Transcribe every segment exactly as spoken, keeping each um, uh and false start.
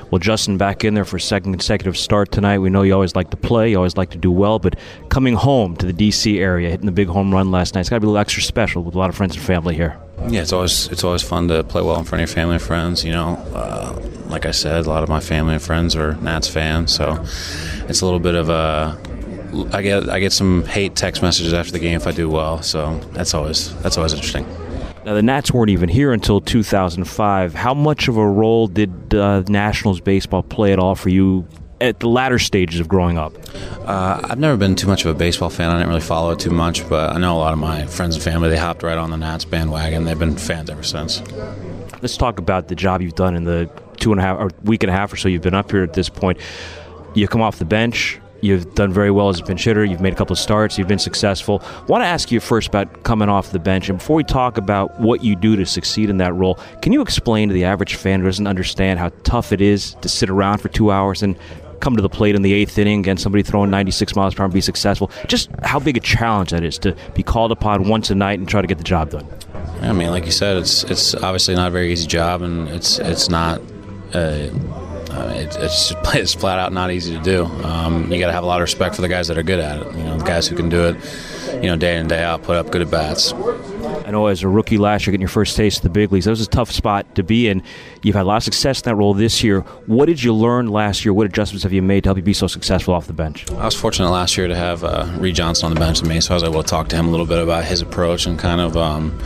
Well, Justin, back in there for a second consecutive start tonight. We know you always like to play, you always like to do well, but coming home to the D C area, hitting the big home run last night, it's got to be a little extra special with a lot of friends and family here. Yeah, it's always it's always fun to play well in front of your family and friends. You know, uh, like I said, a lot of my family and friends are Nats fans, so it's a little bit of a. I get I get some hate text messages after the game if I do well, so that's always that's always interesting. Now, the Nats weren't even here until two thousand five. How much of a role did uh, Nationals baseball play at all for you at the latter stages of growing up? Uh, I've never been too much of a baseball fan. I didn't really follow it too much, but I know a lot of my friends and family, they hopped right on the Nats bandwagon. They've been fans ever since. Let's talk about the job you've done in the two and a half or week and a half or so you've been up here at this point. You come off the bench. You've done very well as a pinch hitter. You've made a couple of starts. You've been successful. I want to ask you first about coming off the bench. And before we talk about what you do to succeed in that role, can you explain to the average fan who doesn't understand how tough it is to sit around for two hours and come to the plate in the eighth inning against somebody throwing ninety-six miles per hour and be successful? Just how big a challenge that is to be called upon once a night and try to get the job done. I mean, like you said, it's it's obviously not a very easy job, and it's it's not. Uh, Uh, it, it's just, it's flat out not easy to do. Um, you got to have a lot of respect for the guys that are good at it. You know, the guys who can do it, you know, day in and day out, put up good at bats. I know as a rookie last year, getting your first taste of the big leagues, that was a tough spot to be in. You've had a lot of success in that role this year. What did you learn last year? What adjustments have you made to help you be so successful off the bench? I was fortunate last year to have uh, Reed Johnson on the bench with me, so I was able to talk to him a little bit about his approach and kind of. Um,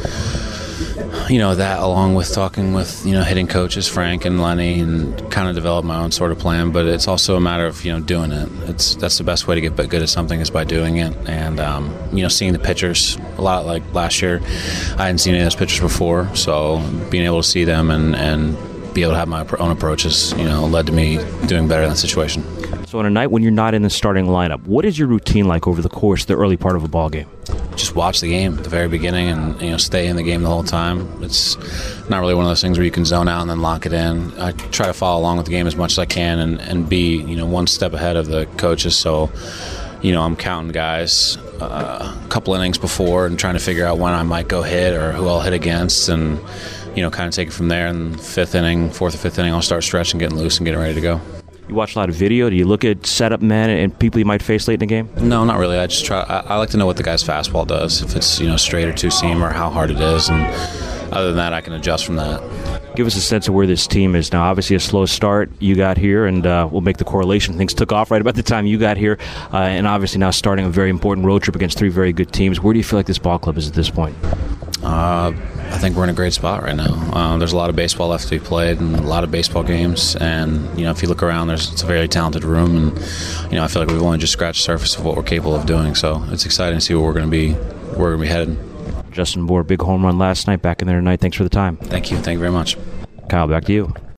You know, that along with talking with, you know, hitting coaches, Frank and Lenny, and kind of develop my own sort of plan. But it's also a matter of, you know, doing it. It's That's the best way to get good at something is by doing it. And, um, you know, seeing the pitchers a lot like last year. I hadn't seen any of those pitchers before. So being able to see them and, and be able to have my own approaches, you know, led to me doing better in that situation. So on a night when you're not in the starting lineup, what is your routine like over the course of the early part of a ball game? Just watch the game at the very beginning and, you know, stay in the game the whole time. It's not really one of those things where you can zone out and then lock it in. I try to follow along with the game as much as I can and, and be, you know, one step ahead of the coaches. So, you know, I'm counting guys uh, a couple innings before and trying to figure out when I might go hit or who I'll hit against and, you know, kind of take it from there. And fifth inning, fourth or fifth inning, I'll start stretching, getting loose and getting ready to go. You watch a lot of video. Do you look at setup men and people you might face late in the game? No, not really. I just try. I, I like to know what the guy's fastball does, if it's, you know, straight or two seam, or how hard it is, and other than that, I can adjust from that. Give us a sense of where this team is now. Obviously, a slow start. You got here, and uh, we'll make the correlation. Things took off right about the time you got here, uh, and obviously now starting a very important road trip against three very good teams. Where do you feel like this ball club is at this point? Uh, I think we're in a great spot right now. Uh, there's a lot of baseball left to be played and a lot of baseball games. And, you know, if you look around, there's it's a very talented room. And, you know, I feel like we've only just scratched the surface of what we're capable of doing. So it's exciting to see where we're going to be, where we're going to be headed. Justin Bour, big home run last night, back in there tonight. Thanks for the time. Thank you. Thank you very much. Kyle, back to you.